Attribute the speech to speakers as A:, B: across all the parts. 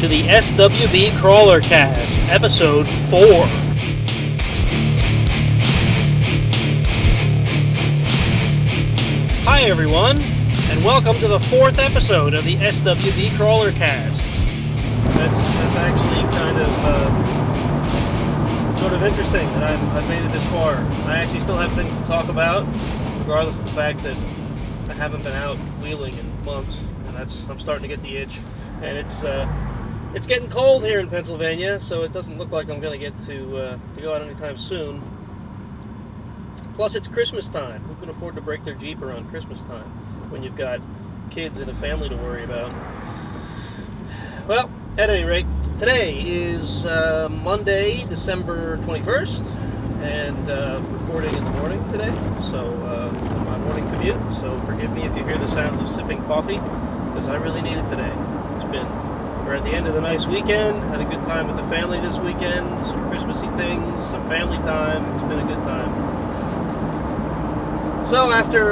A: to the SWB Crawler Cast, Episode 4. Hi everyone, and welcome to the 4th episode of the SWB Crawler Cast. That's actually kind of sort of interesting that I've made it this far. I actually still have things to talk about, regardless of the fact that I haven't been out wheeling in months, and I'm starting to get the itch. And it's getting cold here in Pennsylvania, so it doesn't look like I'm going to get to go out anytime soon. Plus, it's Christmas time. Who can afford to break their Jeep around Christmas time when you've got kids and a family to worry about? Well, at any rate, today is Monday, December 21st, and recording in the morning today, so my morning commute. So forgive me if you hear the sounds of sipping coffee, because I really need it today. We're at the end of the nice weekend, had a good time with the family this weekend, some Christmassy things, some family time. It's been a good time. So after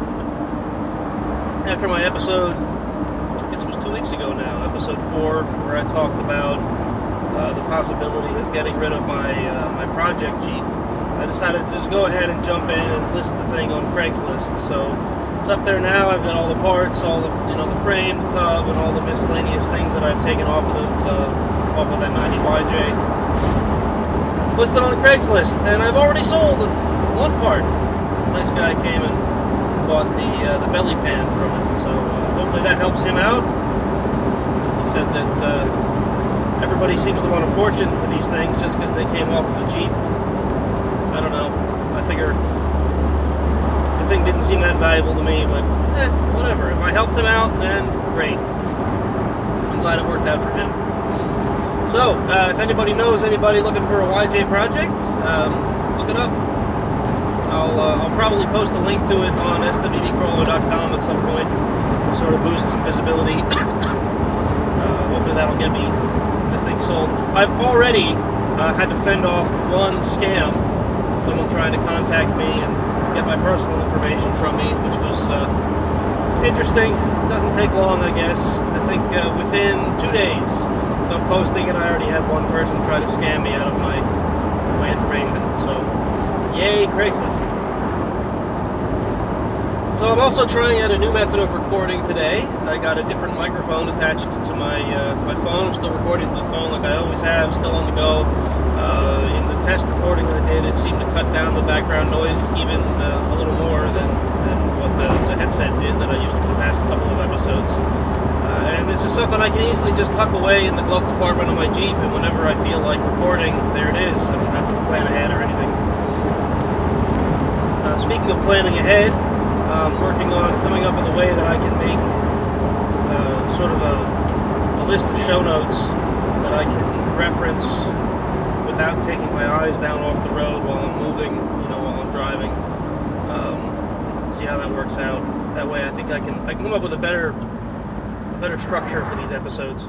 A: my episode, I guess it was 2 weeks ago now, episode 4, where I talked about the possibility of getting rid of my project Jeep, I decided to just go ahead and jump in and list the thing on Craigslist. So it's up there now. I've got all the parts, all the the frame, the tub, and all the miscellaneous things that I've taken off of that 90YJ listed on Craigslist, and I've already sold one part. A nice guy came and bought the belly pan from it, so hopefully that helps him out. He said that everybody seems to want a fortune for these things just because they came off of a Jeep. I don't know. I figure the thing didn't seem that valuable to me, but whatever. If I helped him out, then great. I'm glad it worked out for him. So, if anybody knows anybody looking for a YJ project, look it up. I'll probably post a link to it on swbcrawler.com at some point to sort of boost some visibility. Hopefully that'll get me the thing sold. I've already had to fend off one scam. Someone trying to contact me and get my personal information from me, which was interesting. It doesn't take long, I guess. I think within 2 days of posting it, I already had one person try to scam me out of my information. So, yay, Craigslist. So I'm also trying out a new method of recording today. I got a different microphone attached to my phone. I'm still recording with the phone like I always have, still on the go. In the test recording that I did, it seemed to cut down the background noise even a little more than what the headset did that I used for the past couple of episodes. And this is something I can easily just tuck away in the glove compartment of my Jeep, and whenever I feel like recording, there it is. I don't have to plan ahead or anything. Speaking of planning ahead, I'm working on coming up with a way that I can make sort of a list of show notes that I can reference without taking my eyes down off the road while I'm moving, while I'm driving. See how that works out. That way I think I can come up with a better structure for these episodes.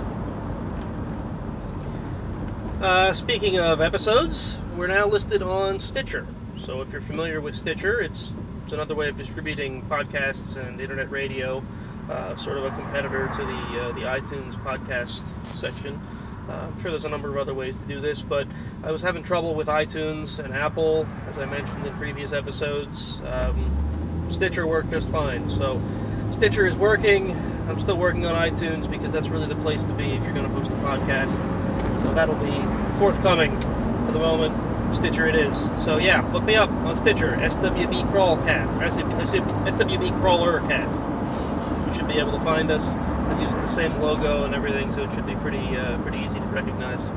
A: Speaking of episodes, we're now listed on Stitcher. So if you're familiar with Stitcher, it's another way of distributing podcasts and internet radio, sort of a competitor to the iTunes podcast section. I'm sure there's a number of other ways to do this, but I was having trouble with iTunes and Apple, as I mentioned in previous episodes. Stitcher worked just fine, so Stitcher is working. I'm still working on iTunes because that's really the place to be if you're going to host a podcast. So that'll be forthcoming. For the moment, Stitcher it is. So yeah, look me up on Stitcher, SWB Crawlcast, SWB Crawler Cast. You should be able to find us. I'm using the same logo and everything, so it should be pretty easy to recognize.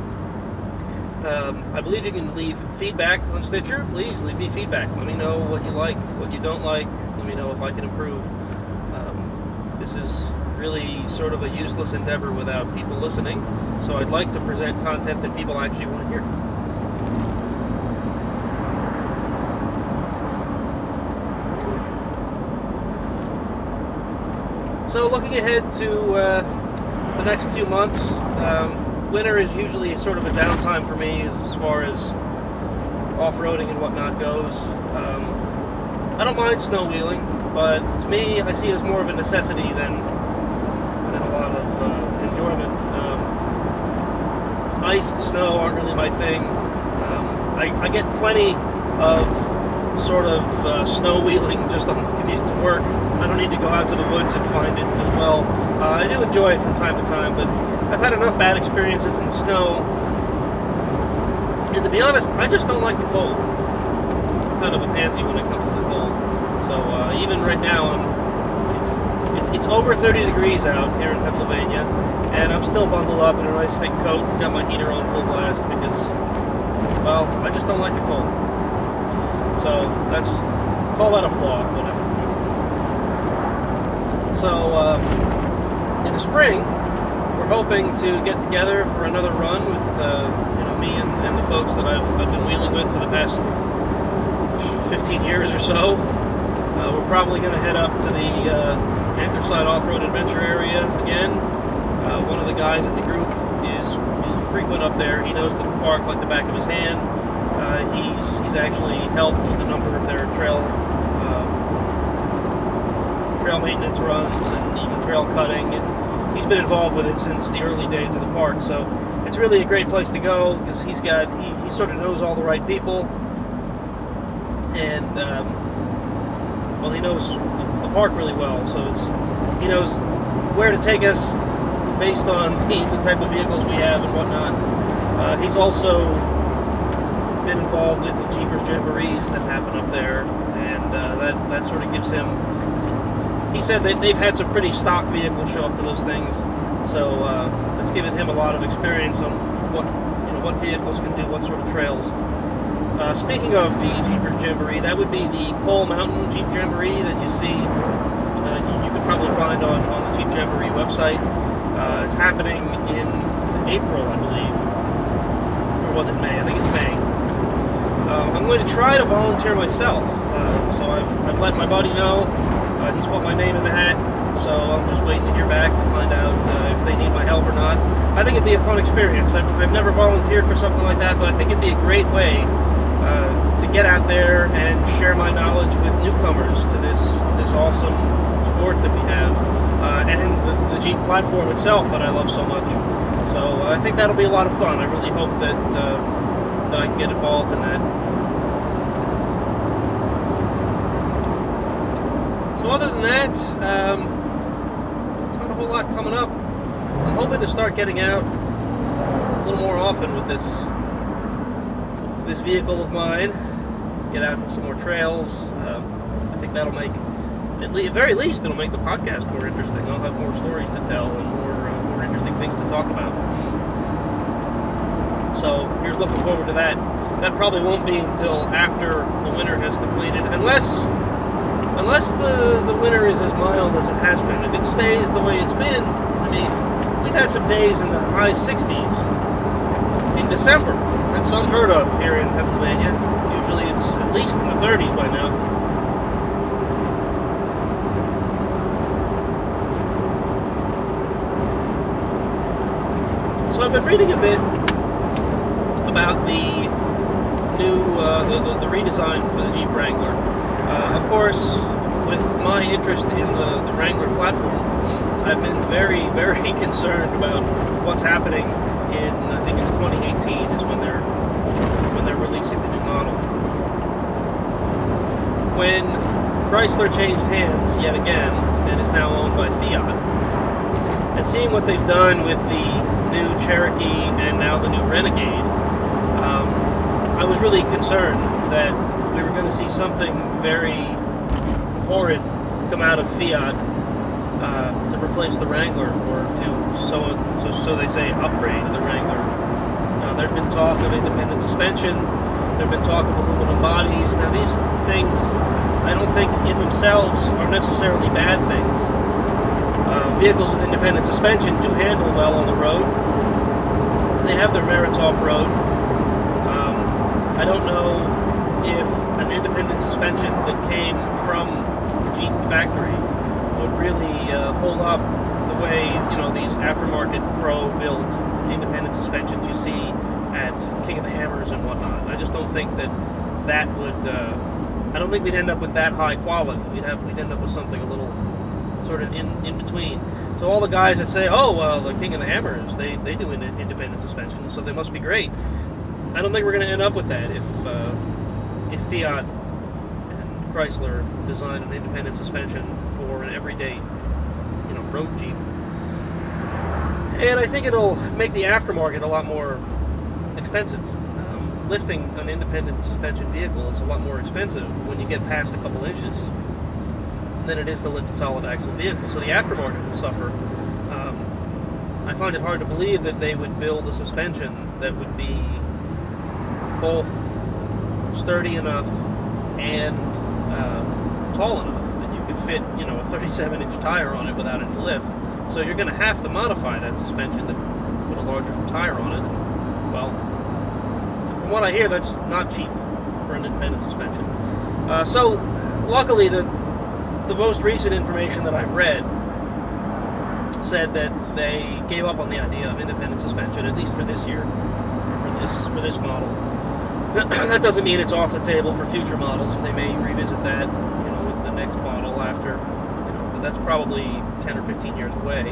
A: I believe you can leave feedback on Stitcher. Please leave me feedback. Let me know what you like, what you don't like. Let me know if I can improve. This is really sort of a useless endeavor without people listening, so I'd like to present content that people actually want to hear. So looking ahead to the next few months, winter is usually sort of a downtime for me as far as off-roading and whatnot goes. I don't mind snow wheeling, but to me, I see it as more of a necessity than a lot of enjoyment. ice and snow aren't really my thing. I get plenty of sort of snow wheeling just on the commute to work. I don't need to go out to the woods and find it as well. I do enjoy it from time to time, but I've had enough bad experiences in the snow. And to be honest, I just don't like the cold. I'm kind of a pansy when it comes to the cold. So even right now, it's over 30 degrees out here in Pennsylvania, and I'm still bundled up in a nice thick coat, got my heater on full blast because, well, I just don't like the cold. So call that a flaw, whatever. So in the spring, we're hoping to get together for another run with me and the folks that I've been wheeling with for the past 15 years or so. We're probably going to head up to the Anthracite Off-Road Adventure area again. One of the guys in the group is frequent up there. He knows the park like the back of his hand. He's actually helped with a number of their trail maintenance runs and even trail cutting, and he's been involved with it since the early days of the park. So it's really a great place to go because he sort of knows all the right people, and well, he knows the park really well, so he knows where to take us based on the type of vehicles we have and whatnot. He's also been involved in the Jeepers Jamborees that happen up there, and that sort of gives him. He said that they've had some pretty stock vehicles show up to those things, so it's given him a lot of experience on what vehicles can do what sort of trails. Speaking of the Jeepers Jamboree, that would be the Coal Mountain Jeep Jamboree that you see. You could probably find on the Jeep Jamboree website. It's happening in April, I believe, or was it May? I think it's May. I'm going to try to volunteer myself, so I've let my buddy know. He's put my name in the hat, so I'm just waiting to hear back to find out if they need my help or not. I think it'd be a fun experience. I've never volunteered for something like that, but I think it'd be a great way to get out there and share my knowledge with newcomers to this awesome sport that we have, and the Jeep platform itself that I love so much. So I think that'll be a lot of fun. I really hope that I can get involved in that. So other than that, there's not a whole lot coming up. I'm hoping to start getting out a little more often with this vehicle of mine. Get out into some more trails. I think that'll make, at the very least, it'll make the podcast more interesting. I'll have more stories to tell and more interesting things to talk about. So here's looking forward to that. That probably won't be until after the winter has completed, unless the winter is as mild as it has been. If it stays the way it's been, I mean, we've had some days in the high 60s in December. That's unheard of here in Pennsylvania. Usually it's at least in the 30s by now. So I've been reading a bit about the new, the redesign for the Jeep Wrangler. Of course, with my interest in the Wrangler platform, I've been very, very concerned about what's happening in, I think it's 2018 is when they're releasing the new model. When Chrysler changed hands yet again and is now owned by Fiat, and seeing what they've done with the new Cherokee and now the new Renegade, I was really concerned that we were going to see something very horrid come out of Fiat to replace the Wrangler, or to, so they say, upgrade the Wrangler. There had been talk of independent suspension. There had been talk of aluminum bodies. Now, these things, I don't think in themselves are necessarily bad things. Vehicles with independent suspension do handle well on the road. They have their merits off-road. I don't know if an independent suspension that came from the Jeep factory would really hold up the way, these aftermarket pro-built independent suspensions you see at King of the Hammers and whatnot. I just don't think that would. I don't think we'd end up with that high quality. We'd end up with something a little sort of in between. So all the guys that say, oh, well, the King of the Hammers, they do independent suspension, so they must be great. I don't think we're going to end up with that if Fiat and Chrysler design an independent suspension for an everyday, road Jeep. And I think it'll make the aftermarket a lot more expensive. Lifting an independent suspension vehicle is a lot more expensive when you get past a couple inches than it is to lift a solid axle vehicle. So the aftermarket will suffer. I find it hard to believe that they would build a suspension that would be both sturdy enough and tall enough that you could fit, a 37-inch tire on it without any lift. So you're going to have to modify that suspension to put a larger tire on it. Well, from what I hear, that's not cheap for an independent suspension. So luckily, the most recent information that I've read said that they gave up on the idea of independent suspension, at least for this year, for this model. That doesn't mean it's off the table for future models. They may revisit that, with the next model after, but that's probably 10 or 15 years away.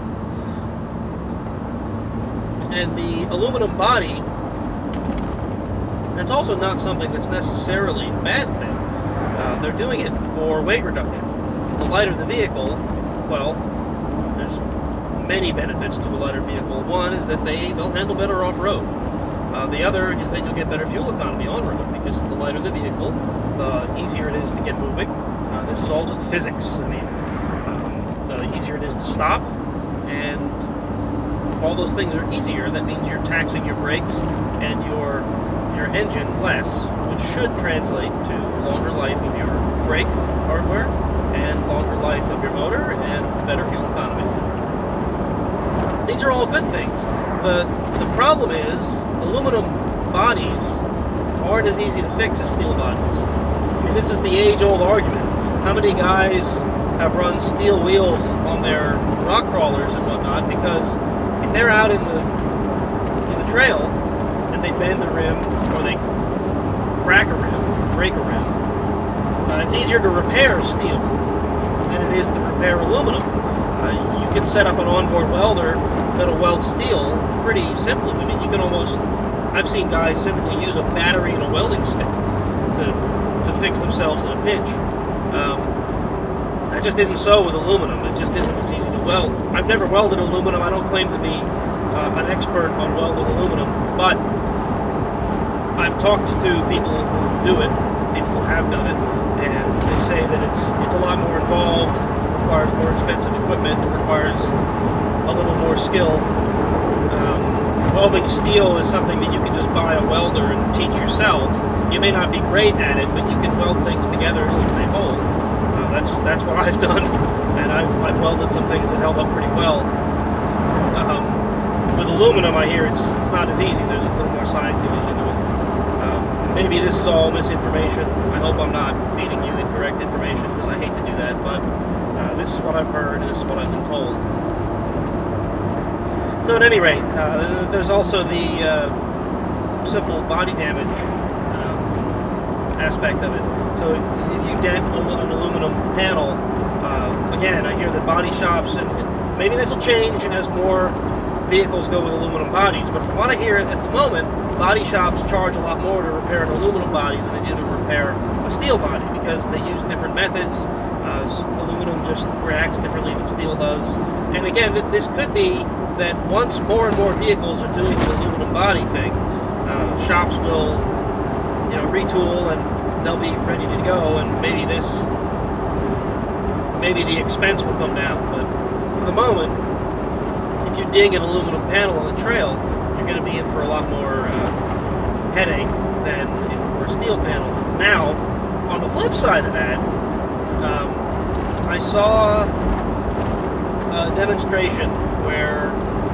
A: And the aluminum body, that's also not something that's necessarily a bad thing. They're doing it for weight reduction. The lighter the vehicle, well, there's many benefits to a lighter vehicle. One is that they'll handle better off-road. The other is that you'll get better fuel economy on-road, because the lighter the vehicle, the easier it is to get moving. This is all just physics. The easier it is to stop, and all those things are easier. That means you're taxing your brakes and your engine less, which should translate to longer life of your brake hardware and longer life of your motor and better fuel economy. These are all good things. The problem is aluminum bodies aren't as easy to fix as steel bodies. This is the age-old argument. How many guys have run steel wheels on their rock crawlers and whatnot? Because if they're out in the trail and they bend the rim or they crack a rim, break a rim, it's easier to repair steel than it is to repair aluminum. You can set up an onboard welder that'll weld steel pretty simply. You can almost, I've seen guys simply use a battery and a welding stick to fix themselves in a pinch. That just isn't so with aluminum. It just isn't as easy to weld. I've never welded aluminum. I don't claim to be an expert on welding aluminum, but I've talked to people who do it, people who have done it, and they say that it's a lot more involved, it requires more expensive equipment, it requires a little more skill. Welding steel is something that you can just buy a welder and teach yourself. You may not be great at it, but you can weld things together so that they hold. That's what I've done, and I've welded some things that held up pretty well. With aluminum, I hear it's not as easy. There's a little more sciencey into it. Maybe this is all misinformation. I hope I'm not feeding you incorrect information, because I hate to do that, but this is what I've heard, and this is what I've been told. So at any rate, there's also the simple body damage aspect of it. So if you dent an aluminum panel, again, I hear that body shops, and maybe this will change as more vehicles go with aluminum bodies, but from what I hear at the moment, body shops charge a lot more to repair an aluminum body than they do to repair a steel body, because they use different methods. Aluminum just reacts differently than steel does. And again, this could be that once more and more vehicles are doing the aluminum body thing, shops will, retool, and they'll be ready to go, and maybe the expense will come down. But for the moment, if you dig an aluminum panel on the trail, you're going to be in for a lot more headache than if it were a steel panel. Now, on the flip side of that, I saw a demonstration where,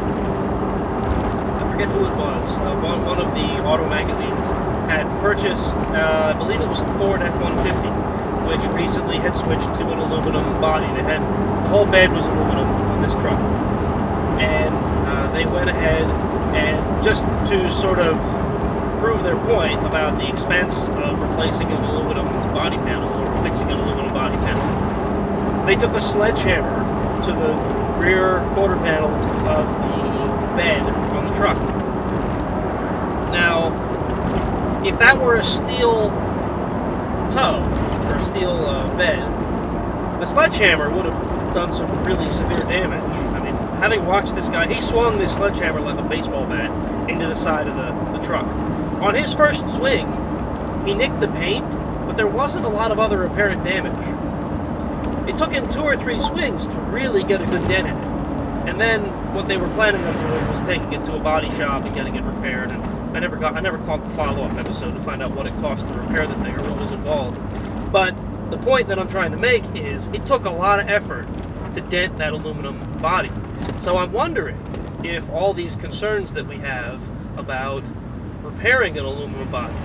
A: I forget who it was, one of the auto magazines had purchased, I believe it was a Ford F-150, which recently had switched to an aluminum body. The whole bed was aluminum on this truck. And they went ahead and, just to sort of prove their point about the expense of replacing an aluminum body panel or fixing an aluminum body panel, they took a sledgehammer to the rear quarter panel of the bed on the truck. Now, if that were a steel tub or a steel bed, the sledgehammer would have done some really severe damage. I mean, having watched this guy, he swung this sledgehammer like a baseball bat into the side of the truck. On his first swing, he nicked the paint, but there wasn't a lot of other apparent damage. It took him 2 or 3 swings to really get a good dent in it. And then what they were planning on doing was taking it to a body shop and getting it repaired. And I never caught the follow-up episode to find out what it cost to repair the thing or what was involved. But the point that I'm trying to make is it took a lot of effort to dent that aluminum body. So I'm wondering if all these concerns that we have about repairing an aluminum body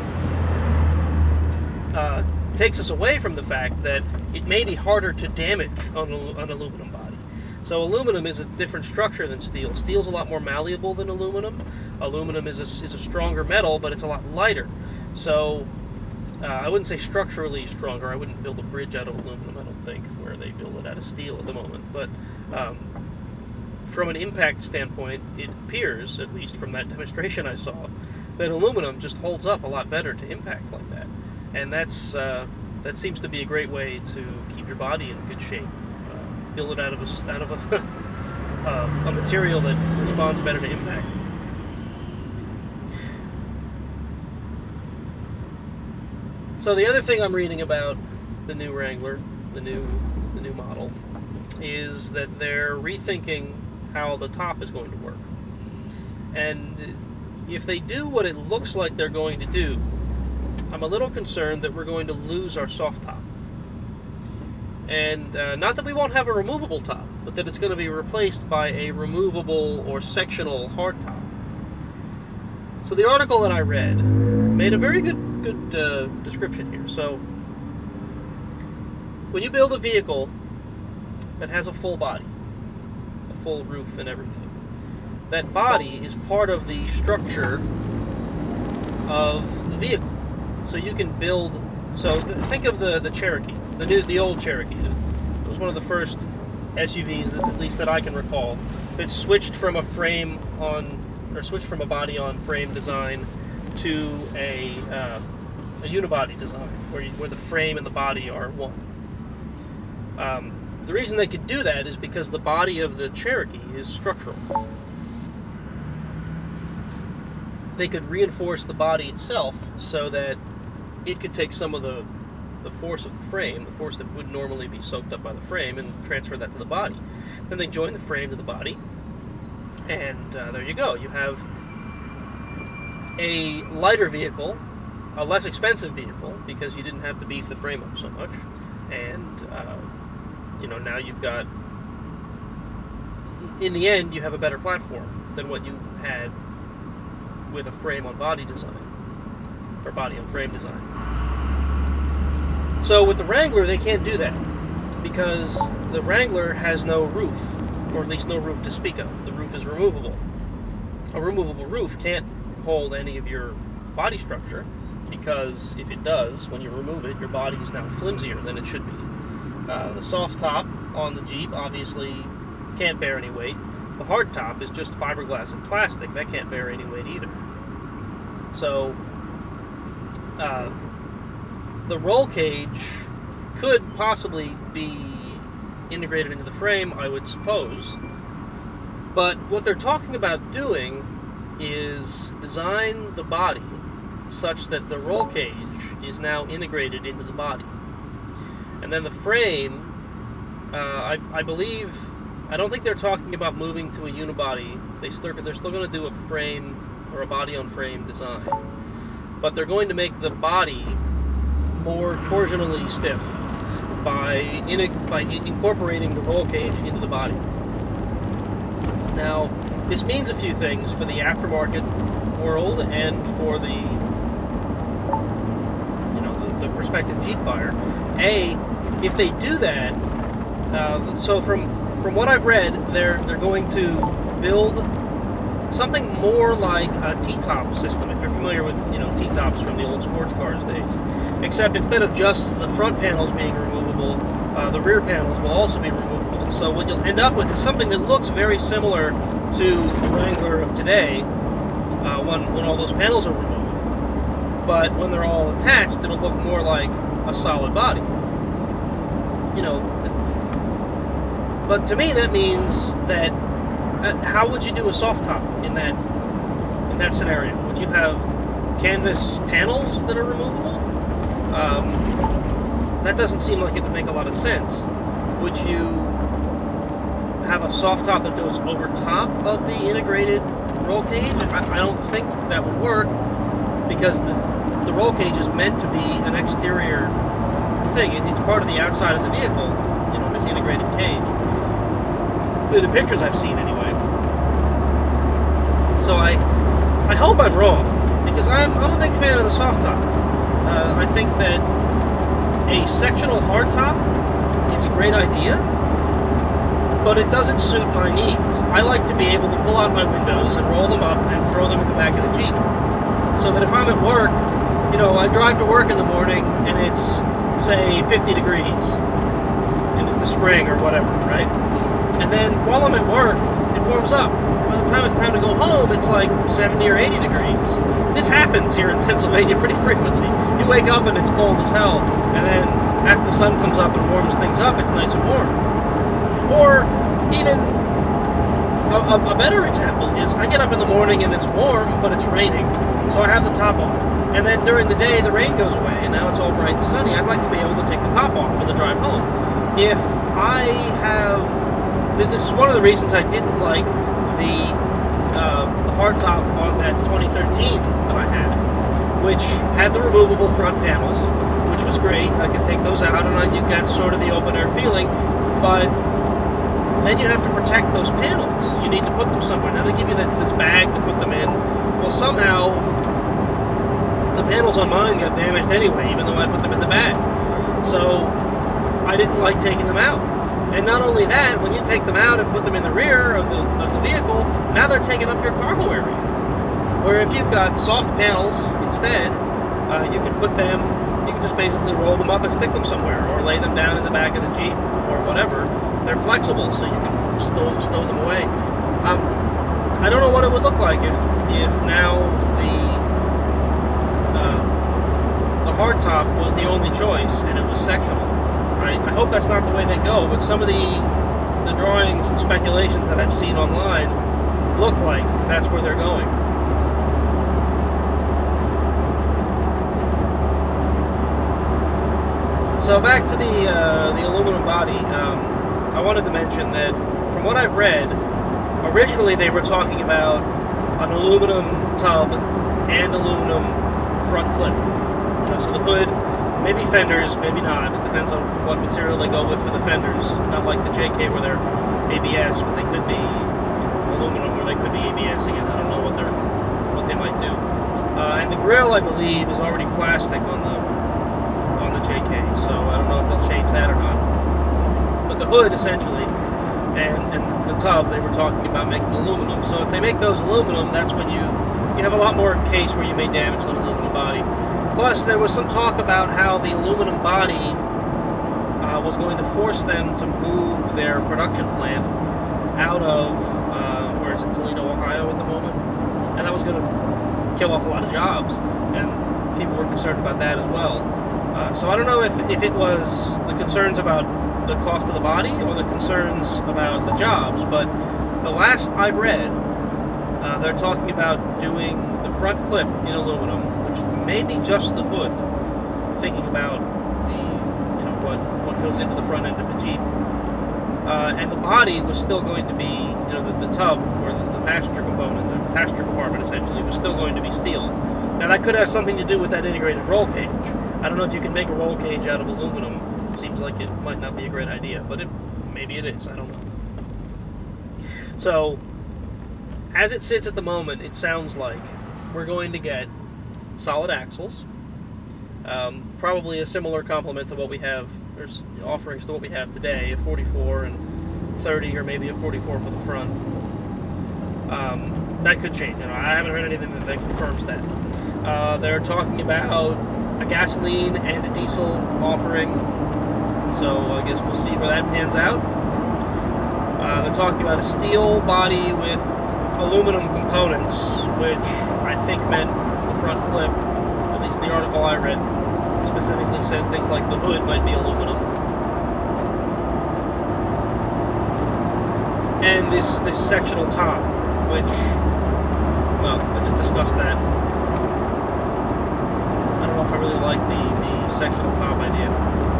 A: takes us away from the fact that it may be harder to damage an aluminum body. So aluminum is a different structure than steel. Steel's a lot more malleable than aluminum. Aluminum is a stronger metal, but it's a lot lighter. So I wouldn't say structurally stronger. I wouldn't build a bridge out of aluminum, I don't think, where they build it out of steel at the moment. But from an impact standpoint, it appears, at least from that demonstration I saw, that aluminum just holds up a lot better to impact like that. And that seems to be a great way to keep your body in good shape. Build it out of a material that responds better to impact. So the other thing I'm reading about the new Wrangler, the new model, is that they're rethinking how the top is going to work. And if they do what it looks like they're going to do, I'm a little concerned that we're going to lose our soft top. And not that we won't have a removable top, but that it's going to be replaced by a removable or sectional hard top. So the article that I read made a very good description here. So when you build a vehicle that has a full body, a full roof and everything, that body is part of the structure of the vehicle. So you can build. So think of the Cherokee, the old Cherokee. It was one of the first SUVs, at least that I can recall, that switched from a body on frame design to a unibody design, where the frame and the body are one. The reason they could do that is because the body of the Cherokee is structural. They could reinforce the body itself so that it could take some of the force of the frame, the force that would normally be soaked up by the frame, and transfer that to the body. Then they join the frame to the body, and there you go. You have a lighter vehicle, a less expensive vehicle, because you didn't have to beef the frame up so much, and now you've got, in the end, you have a better platform than what you had with a frame on body design, or body on frame design. So with the Wrangler, they can't do that, because the Wrangler has no roof, or at least no roof to speak of. The roof is removable. A removable roof can't hold any of your body structure, because if it does, when you remove it, your body is now flimsier than it should be. The soft top on the Jeep obviously can't bear any weight. The hard top is just fiberglass and plastic. That can't bear any weight either. So the roll cage could possibly be integrated into the frame, I would suppose. But what they're talking about doing is design the body such that the roll cage is now integrated into the body. And then the frame, I don't think they're talking about moving to a unibody. They're still going to do a frame or a body on frame design. But they're going to make the body more torsionally stiff by incorporating the roll cage into the body. Now, this means a few things for the aftermarket world and for the prospective Jeep buyer. If they do that, so from what I've read, they're going to build something more like a T-top system. If you're familiar with T-tops from the old sports cars days, except instead of just the front panels being removable, the rear panels will also be removable. So what you'll end up with is something that looks very similar to the Wrangler of today, when all those panels are removed. But when they're all attached, it'll look more like a solid body. But to me, that means that how would you do a soft top in that scenario? Would you have canvas panels that are removable? That doesn't seem like it would make a lot of sense. Would you have a soft top that goes over top of the integrated roll cage? I don't think that would work, because the roll cage is meant to be an exterior thing. It's part of the outside of the vehicle, this integrated cage. The pictures I've seen, anyway. So I hope I'm wrong, because I'm a big fan of the soft top. I think that a sectional hard top is a great idea, but it doesn't suit my needs. I like to be able to pull out my windows and roll them up and throw them in the back of the Jeep, so that if I'm at work, I drive to work in the morning and it's, say, 50 degrees, and it's the spring or whatever, right? And then while I'm at work, it warms up. By the time it's time to go home, it's like 70 or 80 degrees. This happens here in Pennsylvania pretty frequently. You wake up and it's cold as hell, and then after the sun comes up and warms things up, it's nice and warm. Or even a better example is I get up in the morning and it's warm, but it's raining, so I have the top on. And then during the day, the rain goes away, and now it's all bright and sunny. I'd like to be able to take the top off for the drive home. If I have... This is one of the reasons I didn't like the hardtop on that 2013 that I had, which had the removable front panels, which was great. I could take those out, and you got sort of the open air feeling, but then you have to protect those panels. You need to put them somewhere. Now they give you this bag to put them in. Well, somehow the panels on mine got damaged anyway, even though I put them in the bag. So I didn't like taking them out. And not only that, when you take them out and put them in the rear of the vehicle, now they're taking up your cargo area. Where if you've got soft panels instead, you can just basically roll them up and stick them somewhere, or lay them down in the back of the Jeep, or whatever. They're flexible, so you can stow them away. I don't know what it would look like if now the hardtop was the only choice and it was sectional. I hope that's not the way they go, but some of the drawings and speculations that I've seen online look like that's where they're going. So back to the aluminum body. I wanted to mention that from what I've read, originally they were talking about an aluminum tub and aluminum front clip. So the hood, maybe fenders, maybe not. It depends on what material they go with for the fenders. Not like the JK where they're ABS, but they could be aluminum, or they could be ABSing it. I don't know what they might do. And the grill, I believe, is already plastic on the JK, so I don't know if they'll change that or not. But the hood, essentially, and the tub, they were talking about making aluminum. So if they make those aluminum, that's when you have a lot more case where you may damage an aluminum body. Plus, there was some talk about how the aluminum body was going to force them to move their production plant out of, where is it, Toledo, Ohio at the moment? And that was going to kill off a lot of jobs, and people were concerned about that as well. So I don't know if it was the concerns about the cost of the body or the concerns about the jobs, but the last I've read, they're talking about doing the front clip in aluminum, which may be just the hood, thinking about what goes into the front end of the Jeep. And the body was still going to be, the tub, or the passenger component, the passenger compartment essentially, was still going to be steel. Now that could have something to do with that integrated roll cage. I don't know if you can make a roll cage out of aluminum. It seems like it might not be a great idea, but maybe it is. I don't know. So, as it sits at the moment, it sounds like we're going to get solid axles, probably a similar complement to what we have, or offerings to what we have today, a 44 and 30, or maybe a 44 for the front. That could change. I haven't heard anything that confirms that. They're talking about a gasoline and a diesel offering, so I guess we'll see where that pans out. They're talking about a steel body with aluminum components, which I think meant the front clip, at least the article I read, specifically said things like the hood might be aluminum. And this sectional top, which, well, I just discussed that. I don't know if I really like the sectional top idea.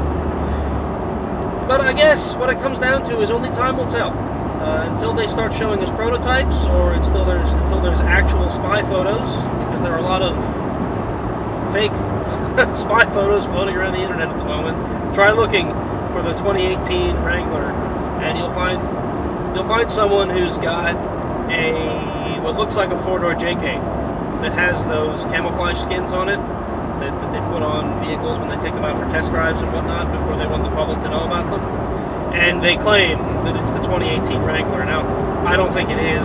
A: But I guess what it comes down to is only time will tell. Until they start showing us prototypes, or until there's actual spy photos, because there are a lot of fake spy photos floating around the internet at the moment. Try looking for the 2018 Wrangler, and you'll find someone who's got what looks like a four-door JK that has those camouflage skins on it that they put on vehicles when they take them out for test drives and whatnot before they want the public to know about them. And they claim that it's the 2018 Wrangler. Now, I don't think it is.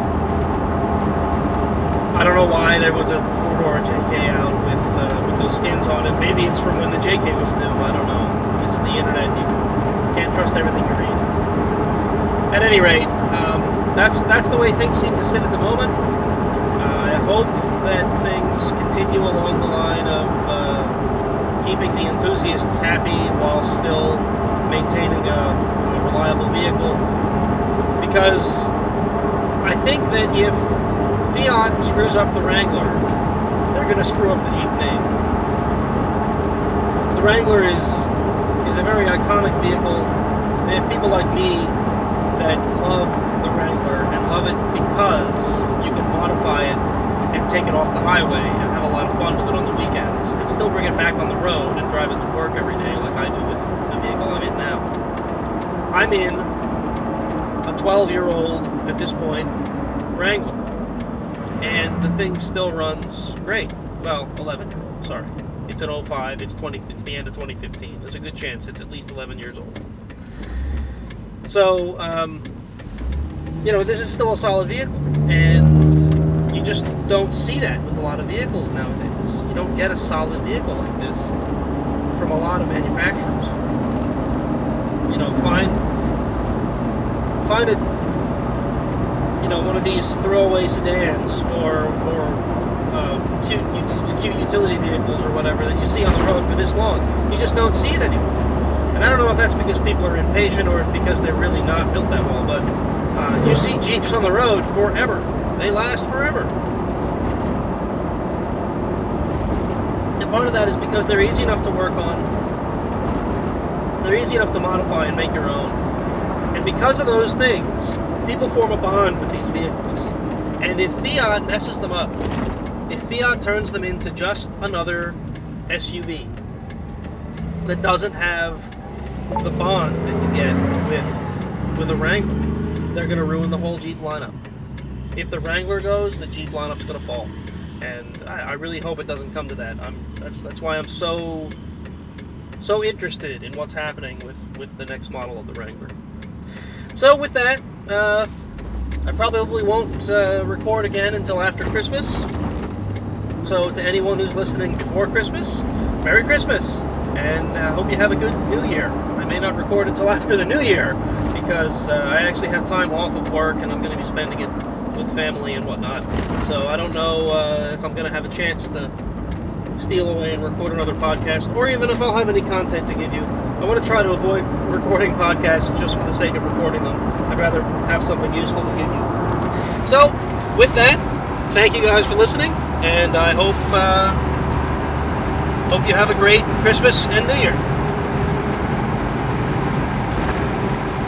A: I don't know why there was a four-door JK out with those skins on it. Maybe it's from when the JK was new. I don't know. This is the internet. You can't trust everything you read. At any rate, that's the way things seem to sit at the moment. I hope that things continue along the line of keeping the enthusiasts happy while still maintaining a reliable vehicle. Because I think that if Fiat screws up the Wrangler, they're going to screw up the Jeep name. The Wrangler is a very iconic vehicle. They have people like me that love the Wrangler and love it because you can modify it and take it off the highway and have a lot of fun with it on the weekends and still bring it back on the road and drive it to work every day like I do with the vehicle I'm in now. I'm in a 12-year-old, at this point, Wrangler, and the thing still runs great. Well, 11-year-old, sorry. It's an 05, it's the end of 2015. There's a good chance it's at least 11 years old. So, this is still a solid vehicle, and you just don't see that with a lot of vehicles nowadays. You don't get a solid vehicle like this from a lot of manufacturers. Find it, one of these throwaway sedans or cute utility vehicles or whatever that you see on the road for this long. You just don't see it anymore. And I don't know if that's because people are impatient or because they're really not built that well, but you see Jeeps on the road forever. They last forever. And part of that is because they're easy enough to work on. They're easy enough to modify and make your own. And because of those things, people form a bond with these vehicles. And if Fiat messes them up, if Fiat turns them into just another SUV that doesn't have the bond that you get with a Wrangler, they're going to ruin the whole Jeep lineup. If the Wrangler goes, the Jeep lineup's going to fall. And I really hope it doesn't come to that. That's why I'm so interested in what's happening with the next model of the Wrangler. So with that, I probably won't record again until after Christmas. So to anyone who's listening before Christmas, Merry Christmas, and I hope you have a good New Year. I may not record until after the New Year because I actually have time off of work and I'm going to be spending it with family and whatnot. So I don't know if I'm going to have a chance to steal away and record another podcast, or even if I'll have any content to give you. I want to try to avoid recording podcasts just for the sake of recording them. I'd rather have something useful to give you. So, with that, thank you guys for listening, and I hope you have a great Christmas and New Year.